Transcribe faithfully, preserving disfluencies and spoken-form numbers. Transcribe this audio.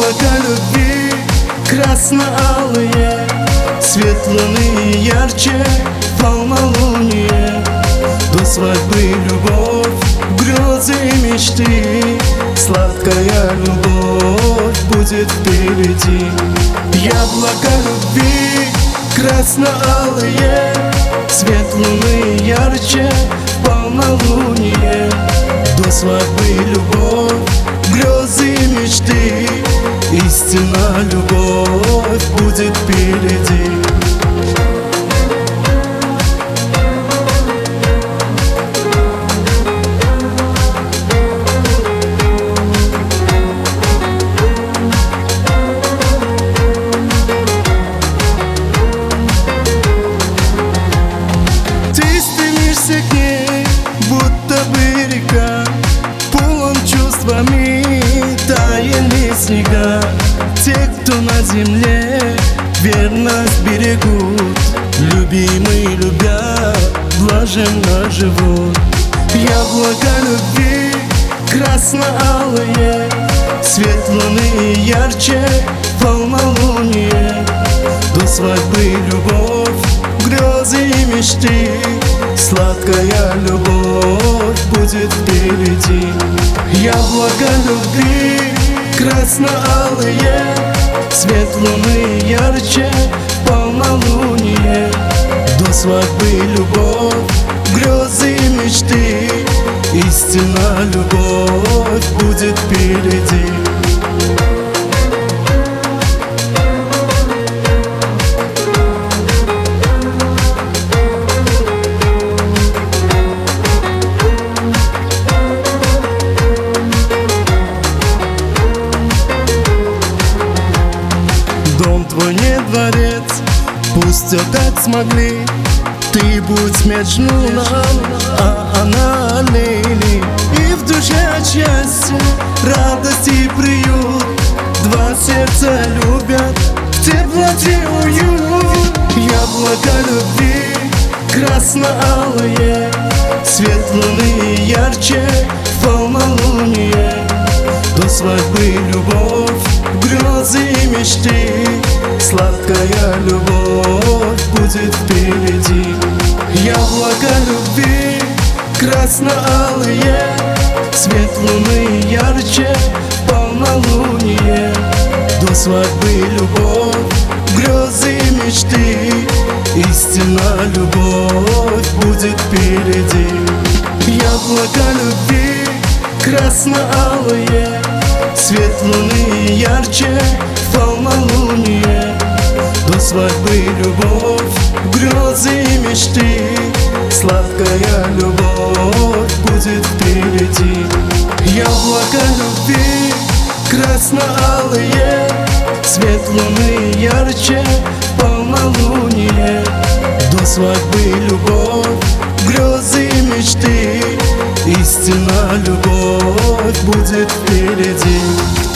Яблоко любви красно-алые, свет луны ярче полнолуние. До свадьбы любовь, грезы и мечты, сладкая любовь будет впереди. Яблоко любви красно-алые, свет луны ярче полнолуние. До свадьбы любовь, грезы и мечты, истинная любовь будет впереди. Ты стремишься к ней, будто бы река, полон чувствами, таяли снега. Те, кто на земле верность берегут, любимые любя, блаженно живут. Яблоко любви красно-алые, свет луны ярче полнолуние. До свадьбы любовь, грезы и мечты, сладкая любовь будет впереди. Яблоко любви красно-алые, свет луны ярче полнолуние. До свадьбы любовь, грезы и мечты, истинная любовь будет впереди. Дом твой не дворец, пусть все как смогли. Ты будь Меджнуном, а она Лейли. И в душе от счастья, радость и приют, два сердца любят в теплоте уют. Яблоко любви красно-алые, свет луны ярче полнолуние. До свадьбы любовь, грезы и мечты, сладкая любовь будет впереди. Яблоко любви красно-алые, свет луны ярче полнолуние. До свадьбы любовь, грезы и мечты, истинная любовь будет впереди. Яблоко любви красно-алые, свет луны ярче полнолуние. До свадьбы любовь, грезы и мечты, сладкая любовь будет впереди. Яблоко любви красно-алые, свет луны ярче полнолуние. До свадьбы любовь, грезы и мечты, истинная любовь будет впереди.